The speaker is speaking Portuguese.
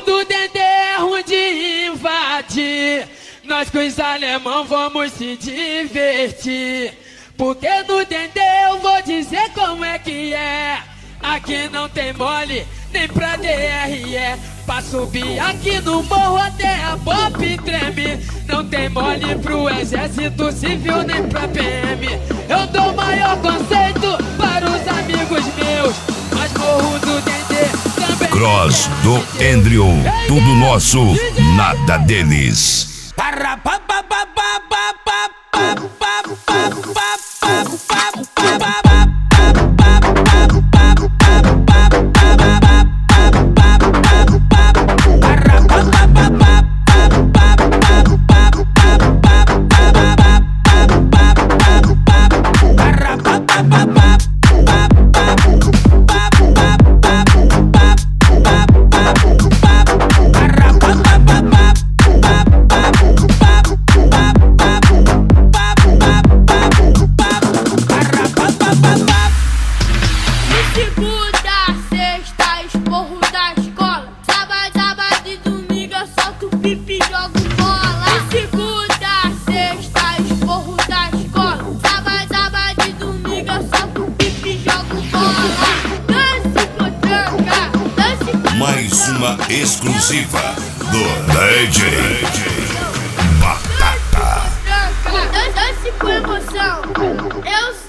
do Dendê é ruim de invadir. Nós com os alemão vamos se divertir. Porque no Dendê eu vou dizer como é que é. Aqui não tem mole, nem pra DRE. Pra subir aqui no morro até a pop treme. Não tem mole pro exército civil nem pra PM. Eu dou maior conceito para os amigos meus. Mas morro do Dendê também. Cross do Andrew, tudo nosso, nada deles. Mais uma exclusiva do DJ Batata. Dance com emoção. Eu